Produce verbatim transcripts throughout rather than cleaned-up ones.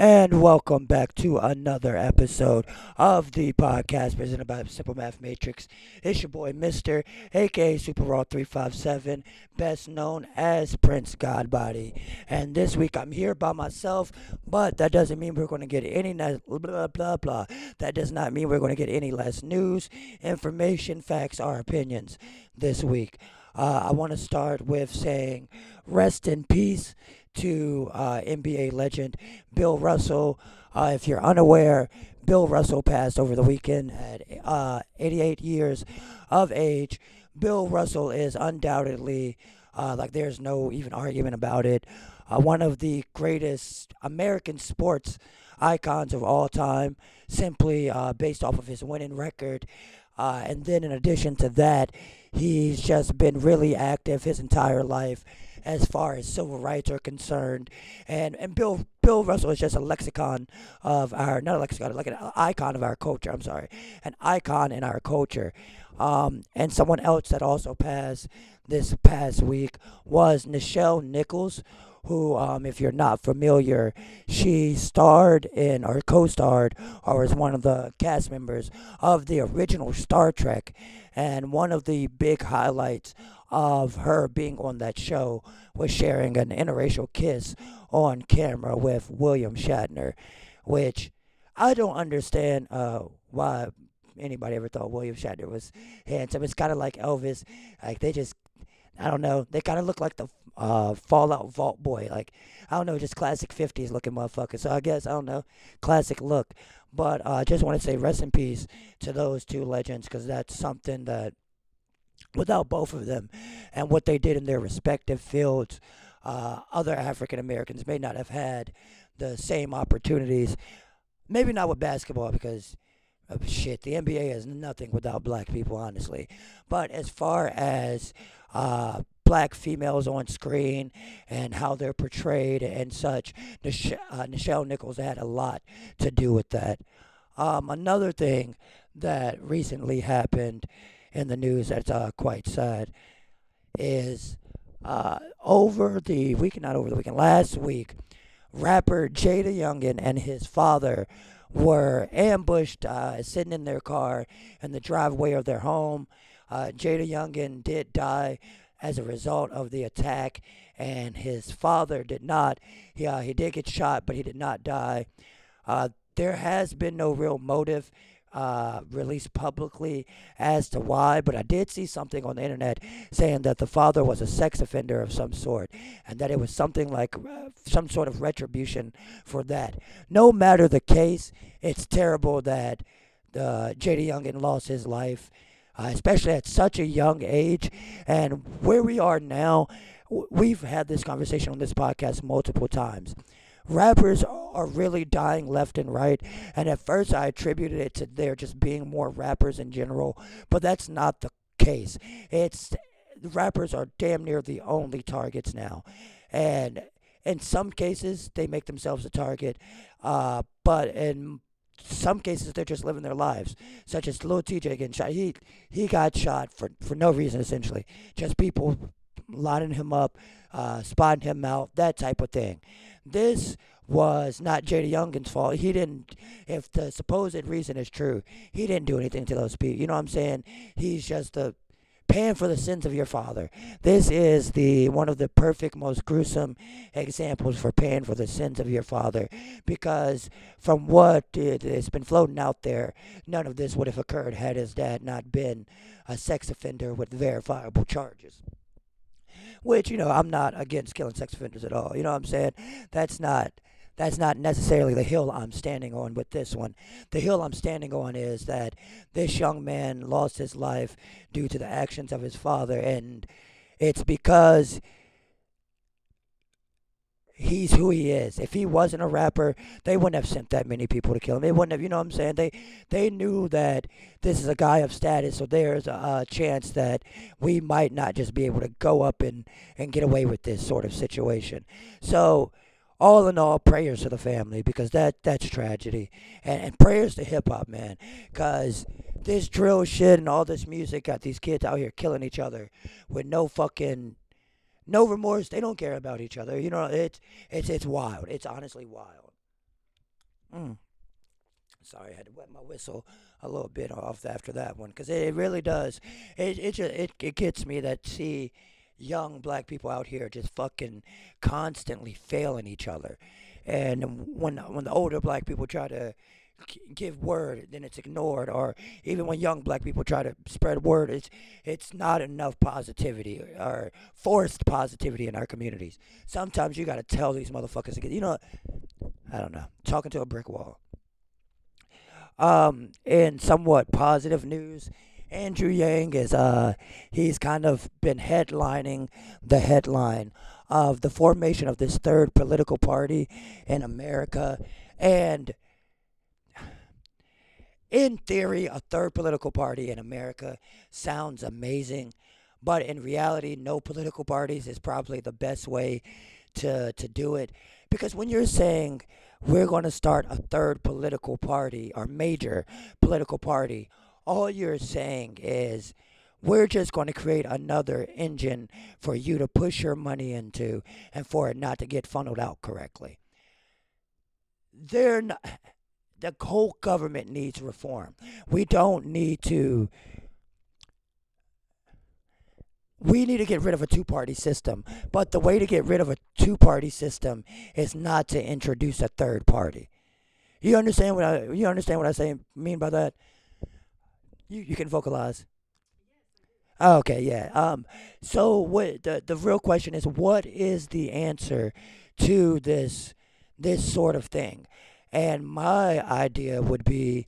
and welcome back to another episode of the podcast presented by Simple Math Matrix. It's your boy Mister, aka Super Raw three five seven, best known as Prince Godbody. And this week I'm here by myself, but that doesn't mean we're going to get any blah blah blah blah. That does not mean we're going to get any less news, information, facts, or opinions this week. Uh, I want to start with saying rest in peace to uh, N B A legend Bill Russell. Uh, if you're unaware, Bill Russell passed over the weekend at uh, eighty-eight years of age. Bill Russell is undoubtedly, uh, like there's no even argument about it, uh, one of the greatest American sports icons of all time, simply uh, based off of his winning record. Uh, and then in addition to that, he's just been really active his entire life as far as civil rights are concerned. And and Bill Bill Russell is just a lexicon of our, not a lexicon, like an icon of our culture. I'm sorry, an icon in our culture. Um, and someone else that also passed this past week was Nichelle Nichols, who, um, if you're not familiar, she starred in or co-starred or was one of the cast members of the original Star Trek. And one of the big highlights of her being on that show was sharing an interracial kiss on camera with William Shatner, which I don't understand uh, why anybody ever thought William Shatner was handsome. It's kind of like Elvis. Like they just, I don't know, they kind of look like the uh, Fallout Vault Boy. Like, I don't know, just classic fifties looking motherfucker. So I guess, I don't know, classic look. But I uh, just want to say rest in peace to those two legends, because that's something that without both of them and what they did in their respective fields, uh, other African Americans may not have had the same opportunities. Maybe not with basketball, because uh, shit, the N B A is nothing without black people, honestly. But as far as uh, black females on screen and how they're portrayed and such, Nish- uh, Nichelle Nichols had a lot to do with that. Um, another thing that recently happened in the news that's uh, quite sad is uh, over the weekend, not over the weekend, last week, rapper Jada Youngin and his father were ambushed uh, sitting in their car in the driveway of their home. Uh, Jada Youngin did die as a result of the attack, and his father did not. He, uh, he did get shot, but he did not die. Uh, there has been no real motive uh, released publicly as to why, but I did see something on the internet saying that the father was a sex offender of some sort, and that it was something like uh, some sort of retribution for that. No matter the case, it's terrible that uh, Jada Youngin lost his life, uh, especially at such a young age. And where we are now, w- we've had this conversation on this podcast multiple times. Rappers are really dying left and right, and at first I attributed it to there just being more rappers in general, but that's not the case. It's rappers are damn near the only targets now, and in some cases they make themselves a target, uh, but in some cases they're just living their lives, such as Lil T J getting shot. He he got shot for for no reason, essentially, just people lining him up, uh, spotting him out, that type of thing. This was not Jada Youngin's fault. He didn't, if the supposed reason is true, he didn't do anything to those people. You know what I'm saying? He's just a paying for the sins of your father. This is the one of the perfect, most gruesome examples for paying for the sins of your father. Because from what it has been floating out there, none of this would have occurred had his dad not been a sex offender with verifiable charges. Which, you know, I'm not against killing sex offenders at all. You know what I'm saying? That's not that's not necessarily the hill I'm standing on with this one. The hill I'm standing on is that this young man lost his life due to the actions of his father, and it's because he's who he is. If he wasn't a rapper, they wouldn't have sent that many people to kill him. They wouldn't have, you know what I'm saying? They they knew that this is a guy of status, so there's a, a chance that we might not just be able to go up and, and get away with this sort of situation. So, all in all, prayers to the family, because that that's tragedy. And, and prayers to hip hop, man, because this drill shit and all this music got these kids out here killing each other with no fucking no remorse. They don't care about each other. You know, it's it's it's wild. It's honestly wild. Mm. Sorry, I had to wet my whistle a little bit off after that one because it, it really does. It it, just, it it gets me that see young black people out here just fucking constantly failing each other, and when when the older black people try to g- give word, then it's ignored, or even when young black people try to spread word, it's it's not enough positivity or forced positivity in our communities. Sometimes you got to tell these motherfuckers to get, you know, I don't know, talking to a brick wall. Um, in somewhat positive news, Andrew Yang is uh he's kind of been headlining the headline of the formation of this third political party in America. And in theory, a third political party in America sounds amazing, but in reality, no political parties is probably the best way to to do it, because when you're saying we're going to start a third political party or major political party, all you're saying is we're just going to create another engine for you to push your money into and for it not to get funneled out correctly. They're not, the whole government needs reform. We don't need to we need to get rid of a two party system. But the way to get rid of a two party system is not to introduce a third party. You understand what I you understand what I say mean by that? You you can vocalize. Oh, okay, yeah. Um so what the the real question is, what is the answer to this this sort of thing? And my idea would be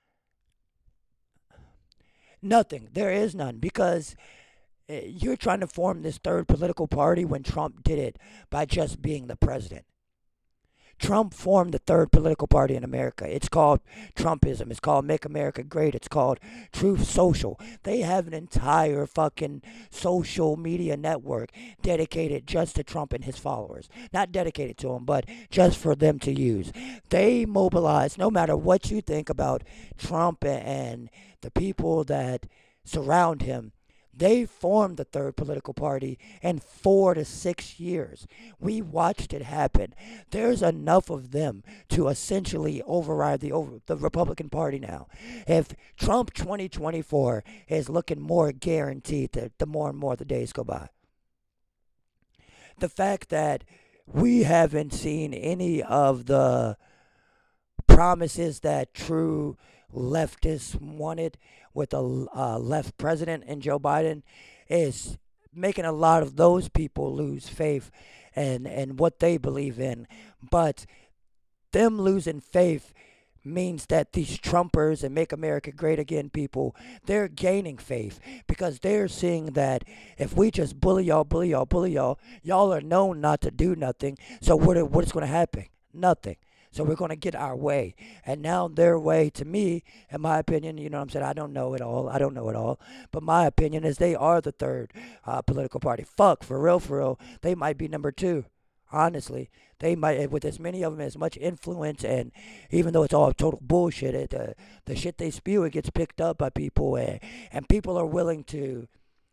nothing. There is none, because uh, you're trying to form this third political party when Trump did it by just being the president. Trump formed the third political party in America. It's called Trumpism. It's called Make America Great. It's called Truth Social. They have an entire fucking social media network dedicated just to Trump and his followers. Not dedicated to him, but just for them to use. They mobilize, no matter what you think about Trump and the people that surround him, they formed the third political party in four to six years. We watched it happen. There's enough of them to essentially override the over, the Republican Party now. If Trump twenty twenty-four is looking more guaranteed the, the more and more the days go by. The fact that we haven't seen any of the promises that true leftists wanted with a uh, left president in Joe Biden is making a lot of those people lose faith and and what they believe in. But them losing faith means that these Trumpers and Make America Great Again people, they're gaining faith because they're seeing that if we just bully y'all, bully y'all, bully y'all, y'all are known not to do nothing. So what, what is going to happen? Nothing. So we're going to get our way. And now their way, to me, in my opinion, you know what I'm saying? I don't know it all. I don't know it all. But my opinion is they are the third uh, political party. Fuck, for real, for real. They might be number two. Honestly, they might, with as many of them, as much influence, and even though it's all total bullshit, it, uh, the shit they spew, it gets picked up by people, and, and people are willing to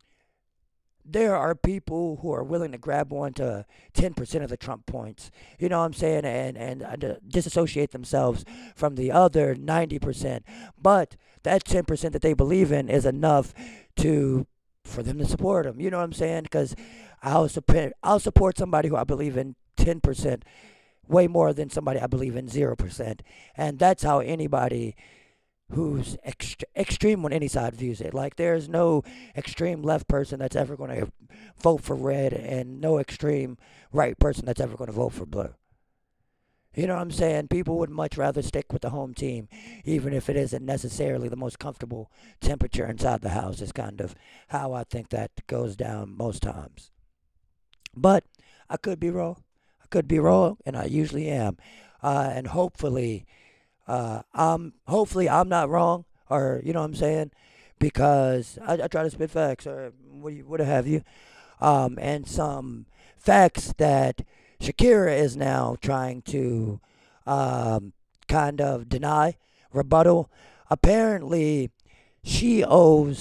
there are people who are willing to grab on to ten percent of the Trump points. You know what I'm saying? And, and uh, disassociate themselves from the other ninety percent. But that ten percent that they believe in is enough to for them to support them. You know what I'm saying? Because I'll support, I'll support somebody who I believe in ten percent way more than somebody I believe in zero percent. And that's how anybody who's ext- extreme on any side views it. Like there's no extreme left person that's ever going to vote for red, and no extreme right person that's ever going to vote for blue. You know what I'm saying? People would much rather stick with the home team, even if it isn't necessarily the most comfortable temperature inside the house. Is kind of how I think that goes down most times. But I could be wrong. I could be wrong, and I usually am. Uh, and hopefully, uh, I'm hopefully I'm not wrong, or you know what I'm saying, because I, I try to spit facts, or what you what have you, um, and some facts that Shakira is now trying to um, kind of deny, rebuttal. Apparently, she owes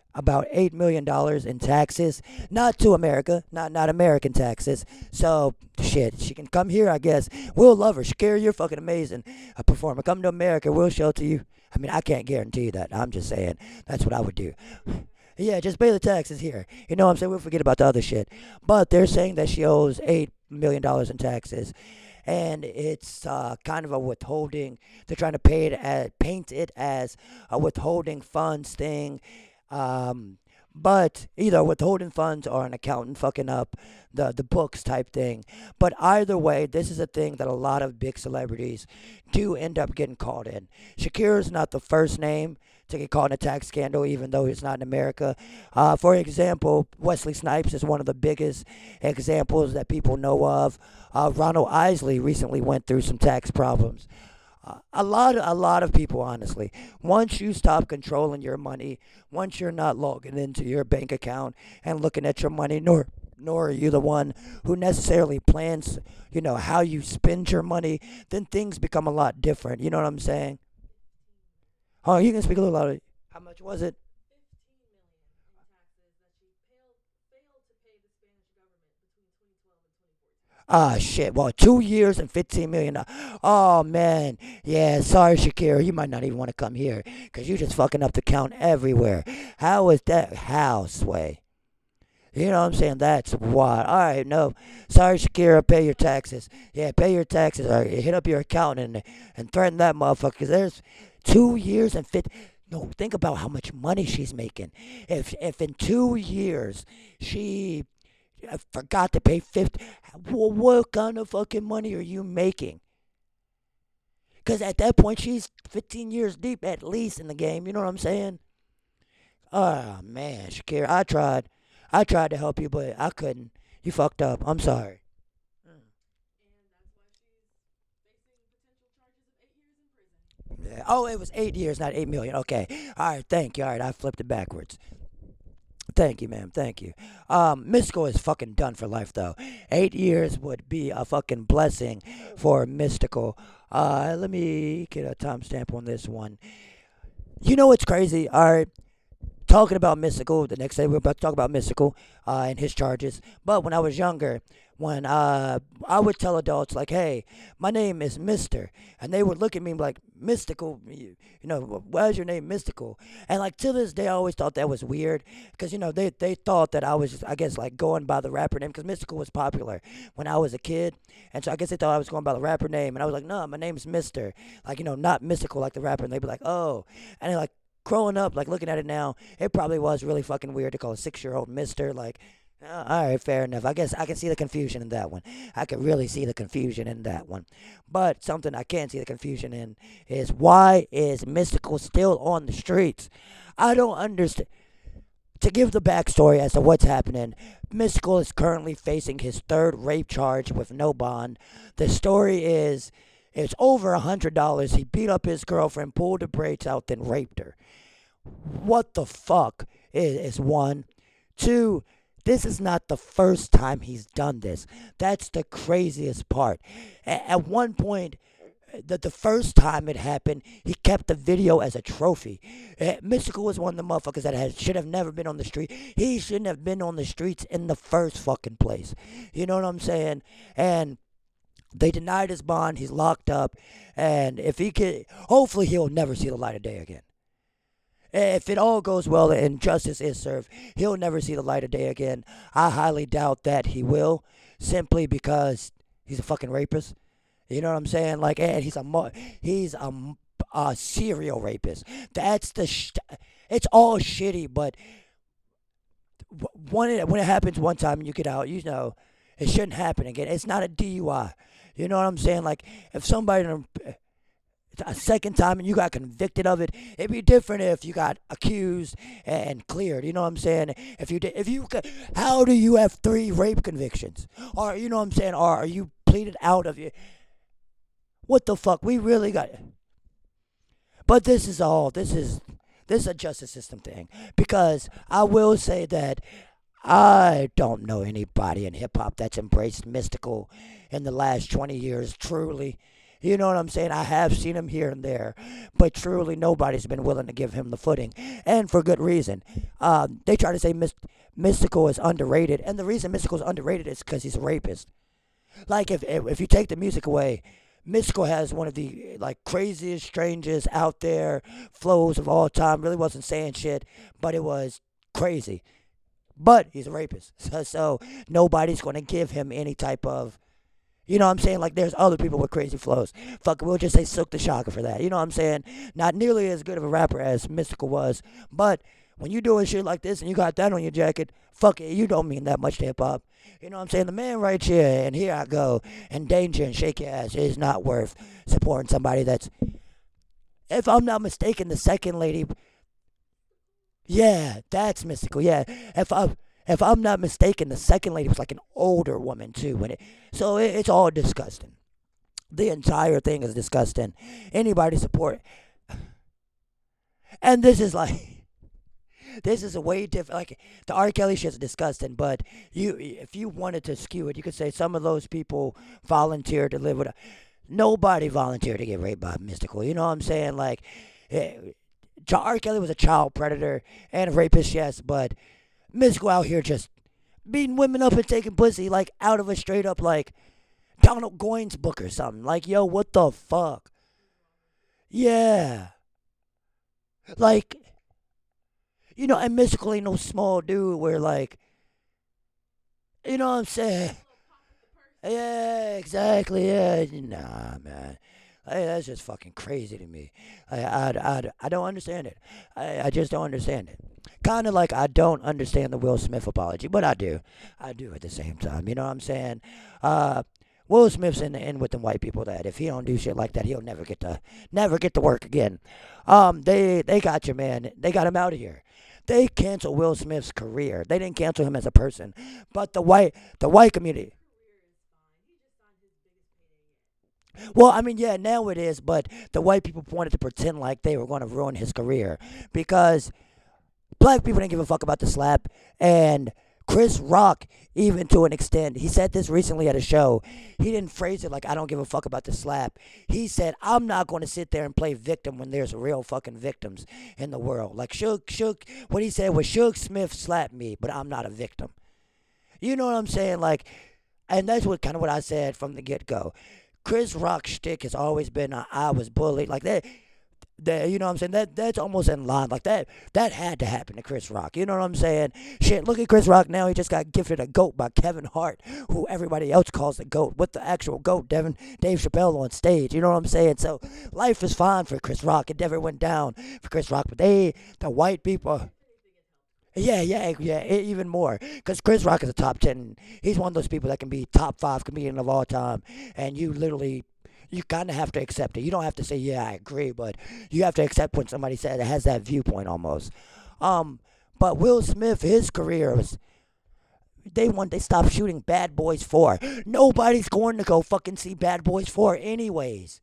about eight million dollars in taxes, not to America, not not American taxes. So shit, she can come here, I guess. We'll love her. Shakira, you're fucking amazing, a performer. Come to America, we'll shelter you. I mean, I can't guarantee that. I'm just saying that's what I would do. Yeah, just pay the taxes here. You know what I'm saying? We'll forget about the other shit. But they're saying that she owes eight million dollars in taxes, and it's uh, kind of a withholding. They're trying to pay it as, paint it as a withholding funds thing. Um, but either withholding funds or an accountant fucking up the, the books type thing. But either way, this is a thing that a lot of big celebrities do end up getting caught in. Shakira's not the first name to get caught in a tax scandal, even though he's not in America. Uh, for example, Wesley Snipes is one of the biggest examples that people know of. Uh, Ronald Isley recently went through some tax problems. Uh, a lot, of, a lot of people, honestly. Once you stop controlling your money, once you're not logging into your bank account and looking at your money, nor nor are you the one who necessarily plans, you know, how you spend your money, then things become a lot different. You know what I'm saying? Oh, you can speak a little louder. How much was it? Ah, shit. Well, two years and fifteen million dollars. Oh, man. Yeah, sorry, Shakira. You might not even want to come here because you just fucking up the count everywhere. How is that? How, Sway? You know what I'm saying? That's what. All right, no. Sorry, Shakira. Pay your taxes. Yeah, pay your taxes. Or hit up your accountant and, and threaten that motherfucker because there's two years and fifty. No, think about how much money she's making. If if in two years she I forgot to pay fifty. Well, what kind of fucking money are you making? Because at that point, she's fifteen years deep at least in the game. You know what I'm saying? Oh, man, Shakira, I tried. I tried to help you, but I couldn't. You fucked up. I'm sorry. Yeah. Oh, it was eight years, not eight million. Okay. All right. Thank you. All right. I flipped it backwards. Thank you, ma'am. Thank you. Um, Mystical is fucking done for life, though. Eight years would be a fucking blessing for Mystical. Uh, let me get a timestamp on this one. You know what's crazy? All right, talking about Mystical. The next day we're about to talk about Mystical uh, and his charges. But when I was younger, when uh, I would tell adults like, "Hey, my name is Mister," and they would look at me like, "Mystical, you, you know, why is your name Mystical?" And like to this day, I always thought that was weird because you know they they thought that I was, I guess, like going by the rapper name because Mystical was popular when I was a kid, and so I guess they thought I was going by the rapper name, and I was like, "No, my name's Mister," like you know, not Mystical like the rapper, and they'd be like, "Oh," and they're like growing up, like looking at it now, it probably was really fucking weird to call a six year old Mister. Like, uh, all right, fair enough. I guess I can see the confusion in that one. I can really see the confusion in that one. But something I can't see the confusion in is why is Mystical still on the streets? I don't understand. To give the backstory as to what's happening, Mystical is currently facing his third rape charge with no bond. The story is it's over a hundred dollars. He beat up his girlfriend, pulled the braids out, then raped her. What the fuck is, is one. Two, this is not the first time he's done this. That's the craziest part. A- at one point, the, the first time it happened, he kept the video as a trophy. Uh, Mystical was one of the motherfuckers that had, should have never been on the street. He shouldn't have been on the streets in the first fucking place. You know what I'm saying? And they denied his bond. He's locked up. And if he could, hopefully he'll never see the light of day again. If it all goes well and justice is served, he'll never see the light of day again. I highly doubt that he will, simply because he's a fucking rapist. You know what I'm saying? Like, and he's a he's a, a serial rapist. That's the sh- it's all shitty, but when it, when it happens one time and you get out, you know, it shouldn't happen again. It's not a D U I. You know what I'm saying? Like, if somebody a second time and you got convicted of it, it'd be different if you got accused and cleared. You know what I'm saying? If you did, if you, how do you have three rape convictions? Or you know what I'm saying? Or are you pleaded out of it? What the fuck? We really got. But this is all. This is this is a justice system thing because I will say that I don't know anybody in hip hop that's embraced Mystical in the last twenty years truly. You know what I'm saying? I have seen him here and there, but truly nobody's been willing to give him the footing, and for good reason. Um, they try to say Myst- Mystical is underrated, and the reason Mystical is underrated is because he's a rapist. Like if, if if you take the music away, Mystical has one of the like craziest, strangest, out there flows of all time. Really wasn't saying shit, but it was crazy. But he's a rapist, so, so nobody's gonna give him any type of, you know what I'm saying? Like, there's other people with crazy flows. Fuck, we'll just say Silk the Shocker for that. You know what I'm saying? Not nearly as good of a rapper as Mystical was. But when you doing shit like this and you got that on your jacket, fuck it, you don't mean that much to hip hop. You know what I'm saying? The man right here, and here I go, and danger and shake your ass is not worth supporting somebody that's, if I'm not mistaken, the second lady. Yeah, that's Mystical. Yeah, if I if I'm not mistaken, the second lady was like an older woman too. When it so it, it's all disgusting. The entire thing is disgusting. Anybody support, and this is like this is a way different. Like the R. Kelly shit's disgusting, but you if you wanted to skew it, you could say some of those people volunteered to live with. A, nobody volunteered to get raped by Mystical. You know what I'm saying? Like. eh, R. Kelly was a child predator and a rapist, yes, but Mystical out here just beating women up and taking pussy like out of a straight up like Donald Goines book or something. Like, yo, what the fuck? Yeah. Like, you know, and Mystical ain't no small dude where like, you know what I'm saying? Yeah, exactly. Yeah, nah, man. Hey, that's just fucking crazy to me. I, I, I, I don't understand it. I, I just don't understand it. Kind of like I don't understand the Will Smith apology, but I do. I do at the same time. You know what I'm saying? Uh, Will Smith's in, in with the white people that if he don't do shit like that, he'll never get to never get to work again. Um, they they got you, man. They got him out of here. They canceled Will Smith's career. They didn't cancel him as a person, but the white the white community. Well, I mean, yeah, now it is, but the white people wanted to pretend like they were going to ruin his career because black people didn't give a fuck about the slap. And Chris Rock, even to an extent, he said this recently at a show. He didn't phrase it like, I don't give a fuck about the slap. He said, I'm not going to sit there and play victim when there's real fucking victims in the world. Like, Shook, Shook, what he said was, Shook Smith slapped me, but I'm not a victim. You know what I'm saying? Like, and that's what kind of what I said from the get go. Chris Rock's shtick has always been uh, I was bullied. Like that, that you know what I'm saying? That that's almost in line. Like that that had to happen to Chris Rock. You know what I'm saying? Shit, look at Chris Rock now. He just got gifted a goat by Kevin Hart, who everybody else calls the goat. With the actual goat, Devin Dave Chappelle on stage. You know what I'm saying? So life is fine for Chris Rock. It never went down for Chris Rock. But they, the white people. Yeah, yeah, yeah, e- even more. Because Chris Rock is a top ten. He's one of those people that can be top five comedian of all time. And you literally, you kind of have to accept it. You don't have to say, yeah, I agree, but you have to accept when somebody says has that viewpoint almost. Um, but Will Smith, his career was, they want, they stopped shooting Bad Boys four. Nobody's going to go fucking see Bad Boys four anyways.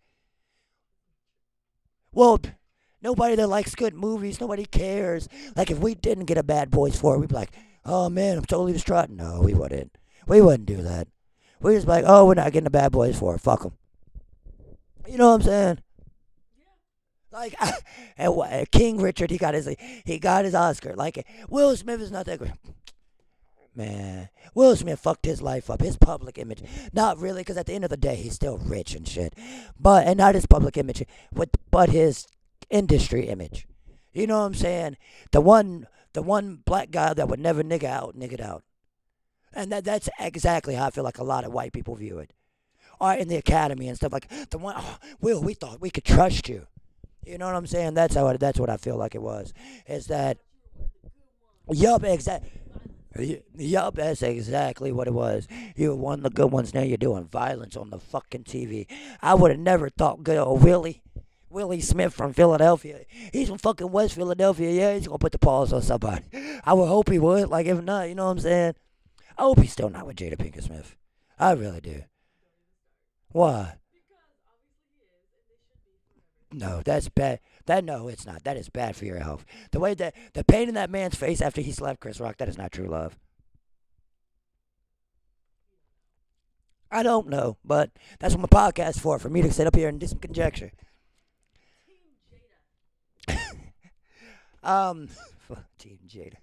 Well, nobody that likes good movies, nobody cares. Like if we didn't get a Bad Boys four, we'd be like, oh man, I'm totally distraught. No, we wouldn't. We wouldn't do that. We just be like, oh, we're not getting a Bad Boys four. Fuck them. You know what I'm saying? Like, and King Richard, he got his he got his Oscar. Like Will Smith is not that great. Man, Will Smith fucked his life up, his public image. Not really, because at the end of the day, he's still rich and shit. But and not his public image, but but his industry image. You know what I'm saying? The one, the one black guy that would never nigga out, nigga out. And that that's exactly how I feel like a lot of white people view it. Or in the academy and stuff like the one. Oh, Will, we thought we could trust you. You know what I'm saying? That's how. It, that's what I feel like it was. Is that? Yup, exactly. Yup, that's exactly what it was. You were one of the good ones. Now you're doing violence on the fucking T V. I would have never thought good old Willie. Willie Smith from Philadelphia. He's from fucking West Philadelphia. Yeah, he's gonna put the paws on somebody. I would hope he would. Like, if not, you know what I'm saying? I hope he's still not with Jada Pinkett Smith. I really do. Why? No, that's bad. That no, it's not. That is bad for your health. The way that the pain in that man's face after he slapped Chris Rock, that is not true love. I don't know, but that's what my podcast's for, for me to sit up here and do some conjecture. Um, Team Jada.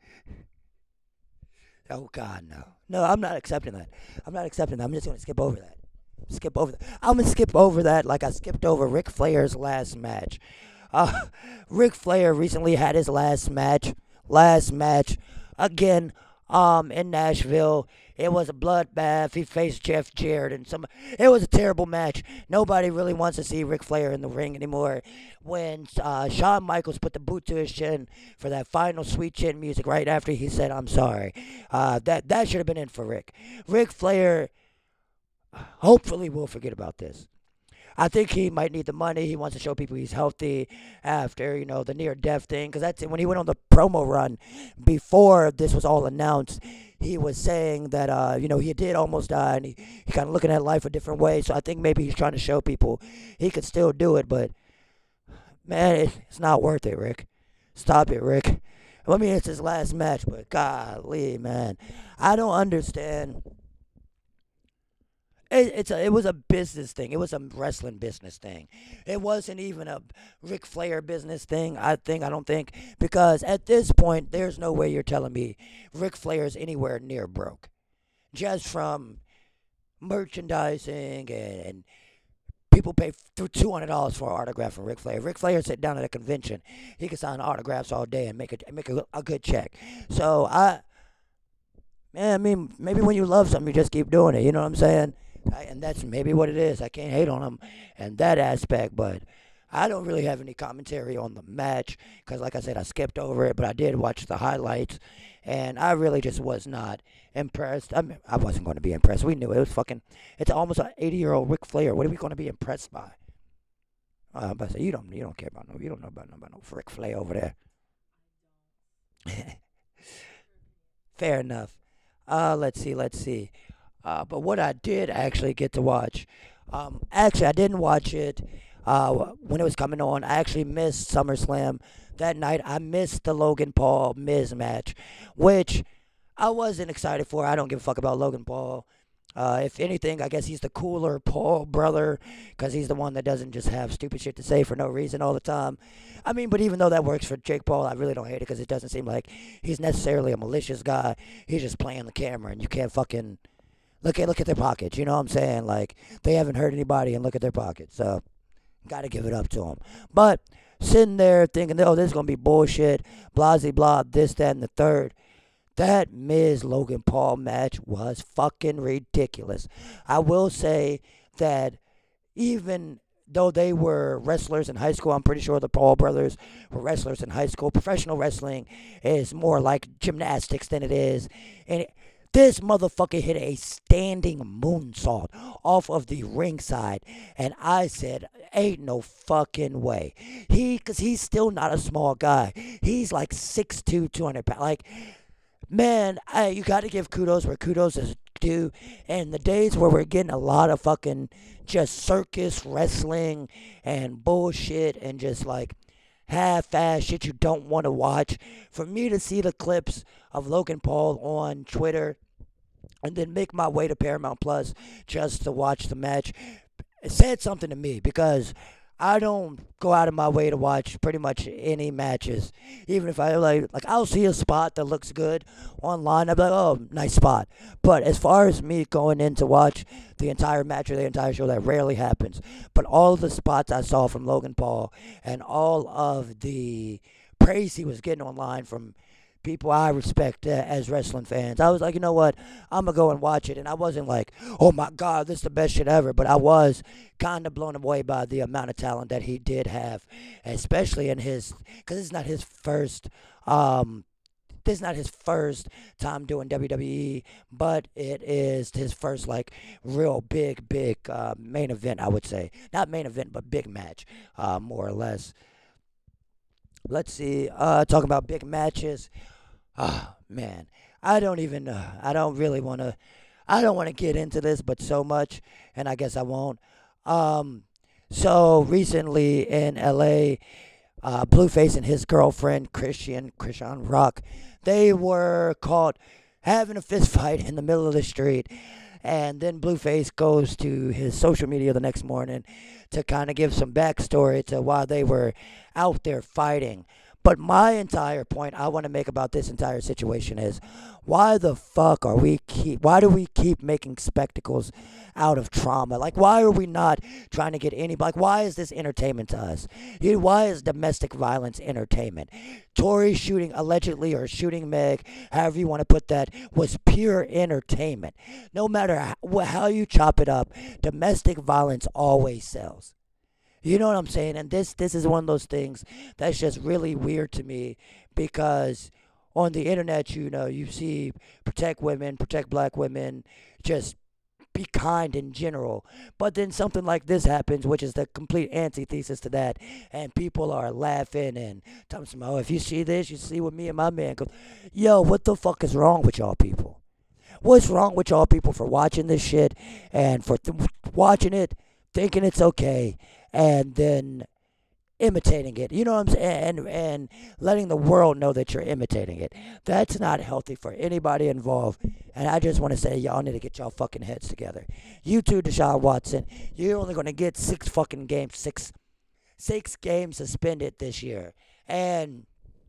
Oh God, no, no, I'm not accepting that. I'm not accepting that. I'm just gonna skip over that. Skip over that. I'm gonna skip over that like I skipped over Ric Flair's last match. Uh, Ric Flair recently had his last match. Last match again. Um, in Nashville. It was a bloodbath. He faced Jeff Jarrett, and some. It was a terrible match. Nobody really wants to see Ric Flair in the ring anymore. When uh, Shawn Michaels put the boot to his chin for that final sweet chin music right after he said, "I'm sorry," uh, that that should have been in for Rick. Ric Flair. Hopefully, we'll forget about this. I think he might need the money. He wants to show people he's healthy after, you know, the near death thing. Because that's when he went on the promo run before this was all announced. He was saying that, uh, you know, he did almost die and he, he kind of looking at life a different way. So I think maybe he's trying to show people he could still do it. But, man, it, it's not worth it, Rick. Stop it, Rick. I mean, it's his last match, but golly, man. I don't understand. It, it's a, it was a business thing. It was a wrestling business thing. It wasn't even a Ric Flair business thing, I think. I don't think. Because at this point, there's no way you're telling me Ric Flair is anywhere near broke. Just from merchandising and, and people pay through two hundred dollars for an autograph from Ric Flair. Ric Flair sit down at a convention. He can sign autographs all day and make a, make a, a good check. So, I, man, I mean, maybe when you love something, you just keep doing it. You know what I'm saying? I, and that's maybe what it is. I can't hate on him and that aspect, but I don't really have any commentary on the match because, like I said, I skipped over it, but I did watch the highlights, and I really just was not impressed. I mean, I wasn't going to be impressed. We knew it, it was fucking. It's almost an eighty-year-old Ric Flair. What are we going to be impressed by? Uh, I'm about to say you don't. You don't care about no. You don't know about no about no Ric Flair over there. Fair enough. Uh, let's see. Let's see. Uh, but what I did actually get to watch, um, actually I didn't watch it uh, when it was coming on. I actually missed SummerSlam that night. I missed the Logan Paul Miz match, which I wasn't excited for. I don't give a fuck about Logan Paul. Uh, if anything, I guess he's the cooler Paul brother because he's the one that doesn't just have stupid shit to say for no reason all the time. I mean, but even though that works for Jake Paul, I really don't hate it because it doesn't seem like he's necessarily a malicious guy. He's just playing the camera, and you can't fucking look at look at their pockets. You know what I'm saying? Like they haven't hurt anybody, and look at their pockets. So got to give it up to them. But sitting there thinking, oh, this is gonna be bullshit, blah blah blah, this, that, and the third. That Miz Logan Paul match was fucking ridiculous. I will say that even though they were wrestlers in high school, I'm pretty sure the Paul brothers were wrestlers in high school. Professional wrestling is more like gymnastics than it is. And it, this motherfucker hit a standing moonsault off of the ringside. And I said, ain't no fucking way. He, because he's still not a small guy. He's like six two, two hundred pounds. Like, man, I, you got to give kudos where kudos is due. And the days where we're getting a lot of fucking just circus wrestling and bullshit and just like half-ass shit you don't want to watch. For me to see the clips of Logan Paul on Twitter and then make my way to Paramount Plus just to watch the match, it said something to me because I don't go out of my way to watch pretty much any matches. Even if I like, like I'll see a spot that looks good online. I'll be like, oh, nice spot. But as far as me going in to watch the entire match or the entire show, that rarely happens. But all the spots I saw from Logan Paul and all of the praise he was getting online from people I respect uh, as wrestling fans, I was like, you know what, I'm gonna go and watch it. And I wasn't like, oh my god, this is the best shit ever, but I was kind of blown away by the amount of talent that he did have, especially in his, because it's not his first um this is not his first time doing W W E, but it is his first like real big big uh, main event, I would say. Not main event, but big match, uh, more or less. Let's see. Uh, talking about big matches. Oh, man. I don't even, uh, I don't really want to, I don't want to get into this, but so much, and I guess I won't. Um, so recently in L A, uh, Blueface and his girlfriend, Christian, Christian Rock, they were caught having a fist fight in the middle of the street. And then Blueface goes to his social media the next morning to kind of give some backstory to why they were out there fighting. But my entire point I want to make about this entire situation is, why the fuck are we keep why do we keep making spectacles out of trauma? Like, why are we not trying to get any, like, why is this entertainment to us? You know, why is domestic violence entertainment? Tory shooting, allegedly, or shooting Meg, however you want to put that, was pure entertainment. No matter how, how you chop it up, domestic violence always sells. You know what I'm saying? And this this is one of those things that's just really weird to me, because on the internet, you know, you see protect women, protect black women, just be kind in general. But then something like this happens, which is the complete antithesis to that, and people are laughing and telling them, oh, if you see this, you see what me and my man go. Yo, what the fuck is wrong with y'all people? What's wrong with y'all people for watching this shit and for th- watching it, thinking it's okay, and then imitating it? You know what I'm saying? And, and letting the world know that you're imitating it. That's not healthy for anybody involved. And I just want to say, y'all need to get y'all fucking heads together. You too, Deshaun Watson. You're only going to get six fucking games, six, six games suspended this year. And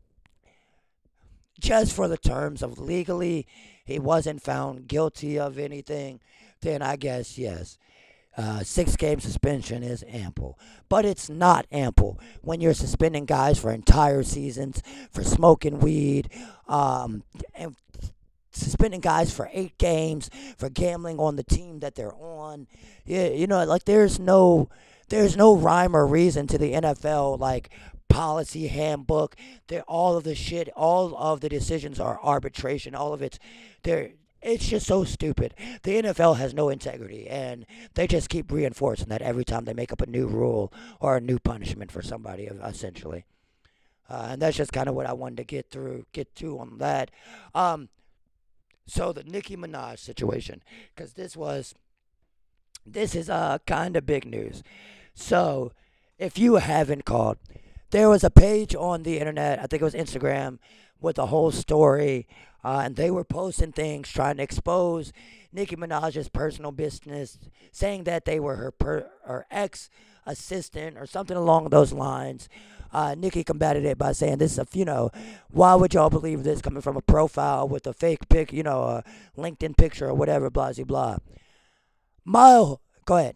just for the terms of legally, he wasn't found guilty of anything, then I guess, yes. Uh, six game suspension is ample, but it's not ample when you're suspending guys for entire seasons for smoking weed, um, and suspending guys for eight games for gambling on the team that they're on. Yeah, you know, like there's no, there's no rhyme or reason to the N F L like policy handbook. They're all of the shit, all of the decisions are arbitration. All of it's, they're. It's just so stupid. The N F L has no integrity, and they just keep reinforcing that every time they make up a new rule or a new punishment for somebody, essentially. Uh, and that's just kind of what I wanted to get through, get to on that. Um, so the Nicki Minaj situation, because this was, this is uh kind of big news. So if you haven't called, there was a page on the internet, I think it was Instagram, with a whole story, uh, and they were posting things trying to expose Nicki Minaj's personal business, saying that they were her per, her ex assistant or something along those lines. Uh, Nicki combated it by saying, "This is a, you know, why would y'all believe this coming from a profile with a fake pic, you know, a LinkedIn picture or whatever, blah blah blah." My, go ahead.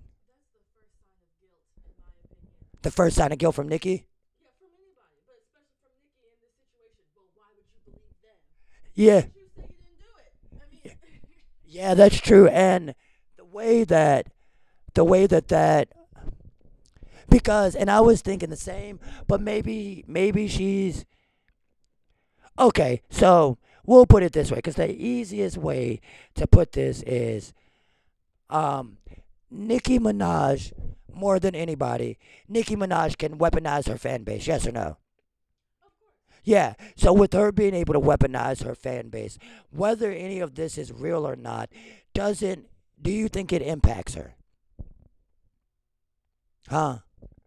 The first sign of guilt from Nicki. Yeah. Yeah, that's true. And the way that, the way that that, because, and I was thinking the same, but maybe, maybe she's, okay, so we'll put it this way, because the easiest way to put this is, um, Nicki Minaj, more than anybody, Nicki Minaj can weaponize her fan base, yes or no? Yeah, so with her being able to weaponize her fan base, whether any of this is real or not, doesn't, do you think it impacts her? Huh?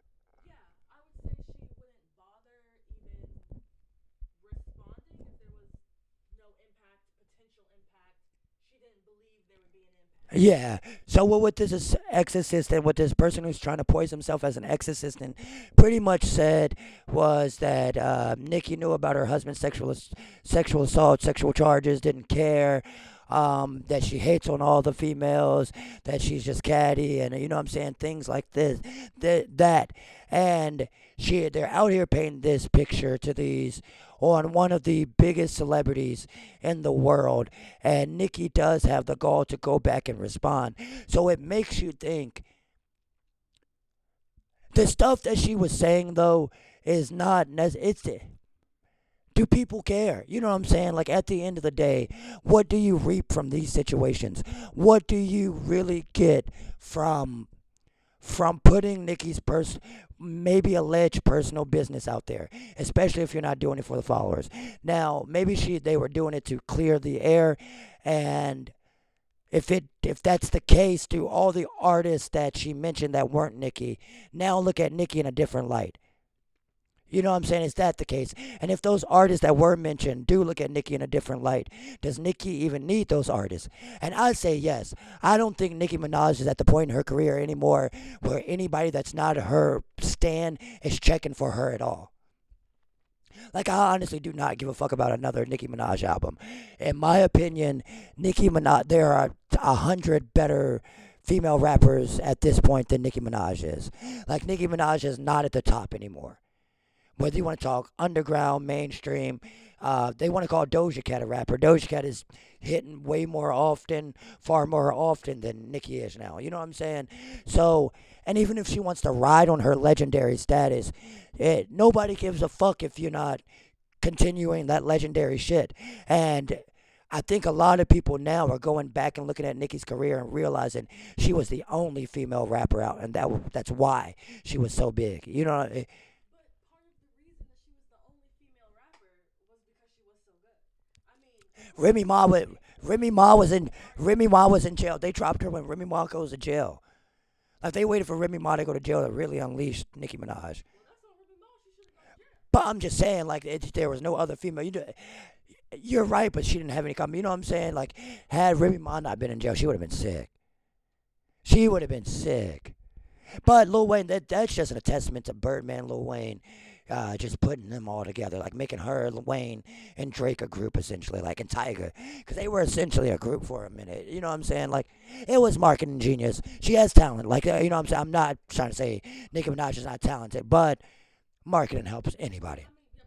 Yeah. So what with this ex assistant, what this person who's trying to poison himself as an ex assistant pretty much said was that uh, Nikki knew about her husband's sexual sexual assault, sexual charges, didn't care. Um, that she hates on all the females, that she's just catty, and you know what I'm saying, things like this, that, that, and she, they're out here painting this picture to these on one of the biggest celebrities in the world, and Nikki does have the gall to go back and respond. So it makes you think the stuff that she was saying though is not necessary. It's, do people care? You know what I'm saying? Like at the end of the day, what do you reap from these situations? What do you really get from from putting Nikki's pers- maybe alleged personal business out there, especially if you're not doing it for the followers? Now, maybe she they were doing it to clear the air, and if it if that's the case, to all the artists that she mentioned that weren't Nicki, now look at Nicki in a different light. You know what I'm saying? Is that the case? And if those artists that were mentioned do look at Nicki in a different light, does Nicki even need those artists? And I say yes. I don't think Nicki Minaj is at the point in her career anymore where anybody that's not her stan is checking for her at all. Like, I honestly do not give a fuck about another Nicki Minaj album. In my opinion, Nicki Minaj, there are a hundred better female rappers at this point than Nicki Minaj is. Like, Nicki Minaj is not at the top anymore. Whether you want to talk underground, mainstream, uh, they want to call Doja Cat a rapper. Doja Cat is hitting way more often, far more often than Nicki is now. You know what I'm saying? So, and even if she wants to ride on her legendary status, it, nobody gives a fuck if you're not continuing that legendary shit. And I think a lot of people now are going back and looking at Nicki's career and realizing she was the only female rapper out, and that that's why she was so big. You know, eh, Remy Ma was Remy Ma was in Remy Ma was in jail. They dropped her when Remy Ma goes to jail. Like, they waited for Remy Ma to go to jail to really unleash Nicki Minaj. But I'm just saying, like, it, there was no other female. You know, you're right, but she didn't have any comment. You know what I'm saying? Like, had Remy Ma not been in jail, she would have been sick. She would have been sick. But Lil Wayne, that that's just a testament to Birdman, Lil Wayne, uh, just putting them all together, like making her, Lil Wayne, and Drake a group essentially, like and Tyga, because they were essentially a group for a minute. You know what I'm saying? Like, it was marketing genius. She has talent. Like, uh, you know what I'm saying? I'm not trying to say Nicki Minaj is not talented, but marketing helps anybody.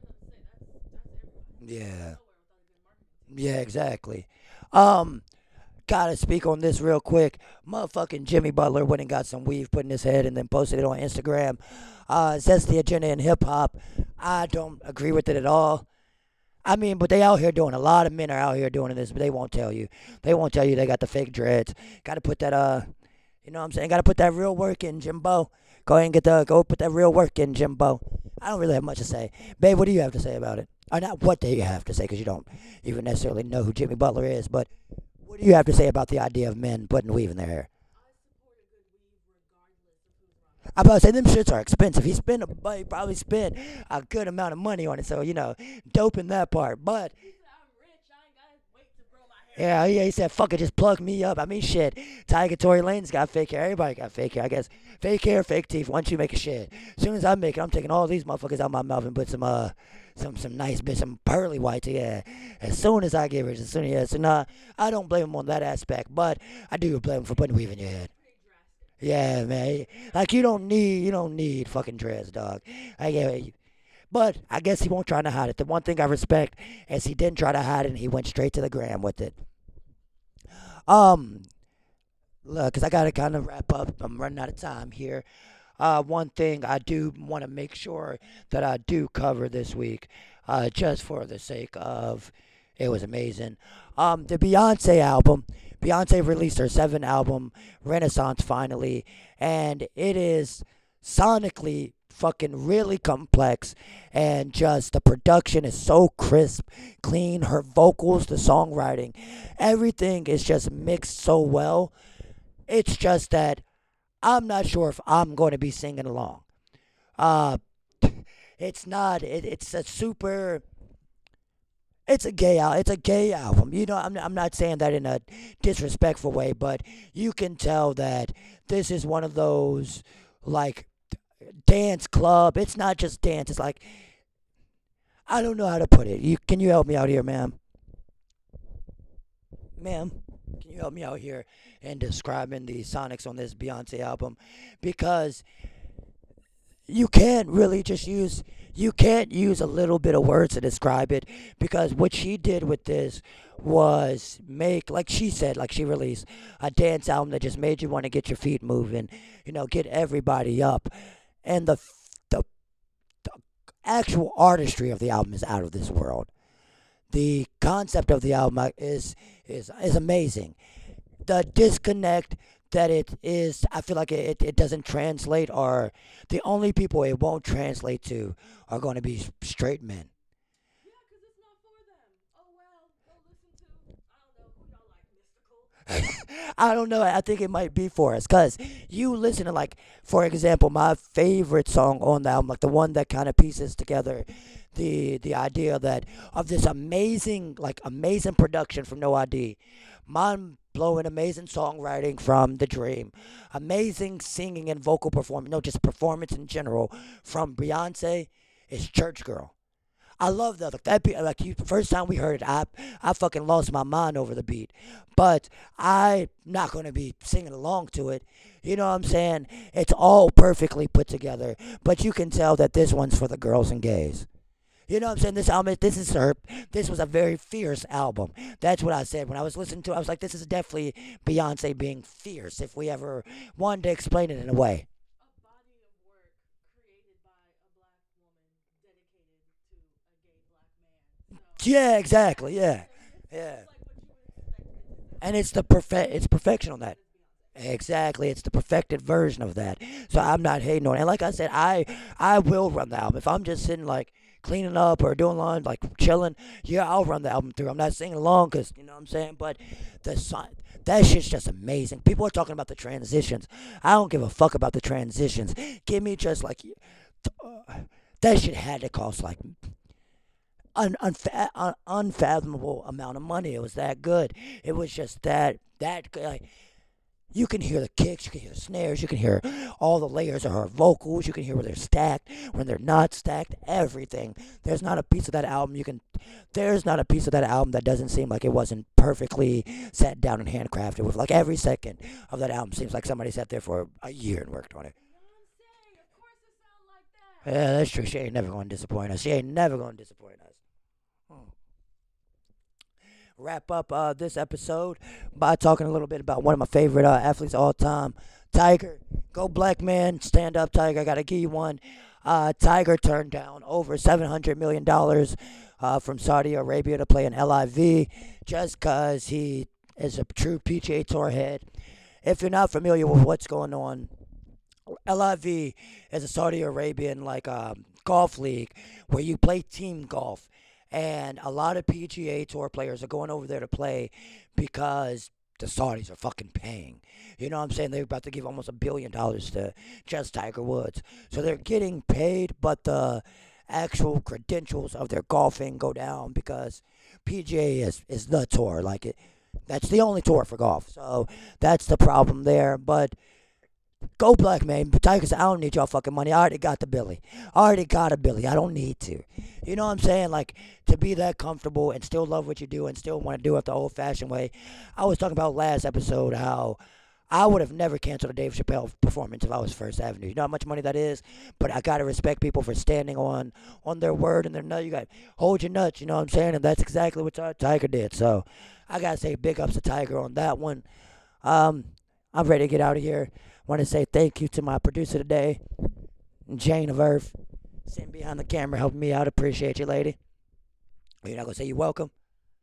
Yeah, yeah, exactly. Um, Gotta speak on this real quick. Motherfucking Jimmy Butler went and got some weave put in his head and then posted it on Instagram. Uh, it says the agenda in hip hop. I don't agree with it at all. I mean, but they out here doing, a lot of men are out here doing this, but they won't tell you. They won't tell you they got the fake dreads. Gotta put that, uh, you know what I'm saying? Gotta put that real work in, Jimbo. Go ahead and get the, go put that real work in, Jimbo. I don't really have much to say. Babe, what do you have to say about it? Or not what do you have to say, because you don't even necessarily know who Jimmy Butler is, but what do you have to say about the idea of men putting weave in their hair? I'm about to say them shits are expensive. He spent a he probably spent a good amount of money on it, so you know, dope in that part. But yeah, yeah, he said, "Fuck it, just plug me up." I mean, shit. Tiger Tory Lane's got fake hair. Everybody got fake hair, I guess. Fake hair, fake teeth. Once you make a shit, as soon as I make it, I'm taking all these motherfuckers out my mouth and put some uh, some some nice bitch, some pearly whites. Yeah, as soon as I give it, as soon as yeah. So nah, I don't blame him on that aspect, but I do blame him for putting weave in your head. Yeah, man. Like, you don't need you don't need fucking dreads, dog. I yeah, but I guess he won't try to hide it. The one thing I respect is he didn't try to hide it and he went straight to the gram with it. Um, Look, cause I gotta kind of wrap up. I'm running out of time here. Uh, one thing I do want to make sure that I do cover this week, uh, just for the sake of it was amazing. Um, the Beyonce album. Beyonce released her seventh album, Renaissance, finally, and it is sonically fucking really complex, and just the production is so crisp, clean. Her vocals, the songwriting, everything is just mixed so well. It's just that I'm not sure if I'm going to be singing along. Uh, it's not. It, it's a super. It's a gay al- It's a gay album. You know, I'm I'm not saying that in a disrespectful way, but you can tell that this is one of those, like, dance club. It's not just dance. It's like, I don't know how to put it. You can you help me out here, ma'am? Ma'am, can you help me out here in describing the sonics on this Beyonce album? Because you can't really just use you can't use a little bit of words to describe it, because what she did with this was make, like she said, like she released a dance album that just made you want to get your feet moving, you know, get everybody up. And the the, the actual artistry of the album is out of this world. The concept of the album uh, is is is amazing. The disconnect that it is, I feel like it, it doesn't translate, or the only people it won't translate to are going to be straight men. I don't know. I think it might be for us because you listen to, like, for example, my favorite song on the album, like the one that kind of pieces together the the idea that of this amazing, like amazing production from No I D, mind blowing, amazing songwriting from The Dream, amazing singing and vocal performance, no, just performance in general from Beyonce is Church Girl. I love that. Like that beat, like you, first time we heard it, I I fucking lost my mind over the beat. But I'm not gonna be singing along to it. You know what I'm saying? It's all perfectly put together. But you can tell that this one's for the girls and gays. You know what I'm saying? This album, this is her. This was a very fierce album. That's what I said when I was listening to it. I was like, this is definitely Beyonce being fierce. If we ever wanted to explain it in a way. Yeah, exactly. Yeah, yeah. And it's the perfect. It's perfection on that. Exactly, it's the perfected version of that. So I'm not hating on it. And like I said, I I will run the album if I'm just sitting like cleaning up or doing lawn, like chilling. Yeah, I'll run the album through. I'm not singing along because you know what I'm saying. But the song, that shit's just amazing. People are talking about the transitions. I don't give a fuck about the transitions. Give me just like uh, that shit had to cost like un, unfa- un, unfathomable amount of money. It was that good. It was just that that good. Like, you can hear the kicks, you can hear the snares, you can hear all the layers of her vocals, you can hear where they're stacked, when they're not stacked, everything. There's not a piece of that album you can there's not a piece of that album that doesn't seem like it wasn't perfectly sat down and handcrafted with like every second of that album seems like somebody sat there for a year and worked on it. Yeah, that's true. She ain't never gonna disappoint us. She ain't never gonna disappoint us. Hmm. Wrap up uh, this episode by talking a little bit about one of my favorite uh, athletes of all time, Tiger. Go black man, stand up, Tiger. I gotta give you one. Uh, Tiger turned down over seven hundred million dollars uh, from Saudi Arabia to play in L I V just because he is a true P G A Tour head. If you're not familiar with what's going on, L I V is a Saudi Arabian like um, golf league where you play team golf, and a lot of P G A Tour players are going over there to play because the Saudis are fucking paying. You know what I'm saying? They're about to give almost a billion dollars to just Tiger Woods, so they're getting paid, but the actual credentials of their golfing go down because P G A is is the tour. Like it, that's the only tour for golf. So that's the problem there, but. Go black man. Tiger said, I don't need y'all fucking money. I already got the Billy. I already got a Billy. I don't need to. You know what I'm saying? Like, to be that comfortable and still love what you do and still want to do it the old fashioned way. I was talking about last episode how I would have never canceled a Dave Chappelle performance if I was First Avenue. You know how much money that is? But I gotta respect people for standing on on their word and their nut. You got hold your nuts, you know what I'm saying? And that's exactly what Tiger did. So I gotta say big ups to Tiger on that one. Um, I'm ready to get out of here. Want to say thank you to my producer today, Jane of Earth, sitting behind the camera helping me out. Appreciate you, lady. You're not gonna say you're welcome.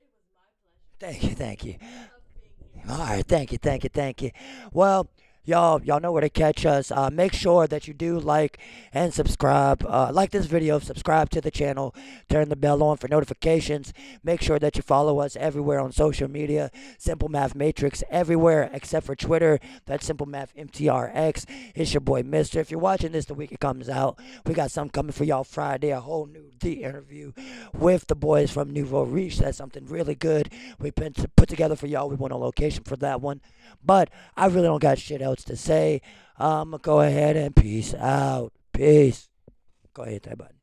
Thank you, thank you. All right, thank you, thank you, thank you. Well, y'all, y'all know where to catch us. Uh, make sure that you do like and subscribe. Uh, like this video, subscribe to the channel, turn the bell on for notifications. Make sure that you follow us everywhere on social media. Simple Math Matrix everywhere except for Twitter. That's Simple Math M T R X. It's your boy Mister. If you're watching this the week it comes out, we got something coming for y'all Friday. A whole new the interview with the boys from Nouveau Riche. That's something really good we put put together for y'all. We went on location for that one. But I really don't got shit else to say. Um, go ahead and peace out. Peace. Go ahead, hit that button.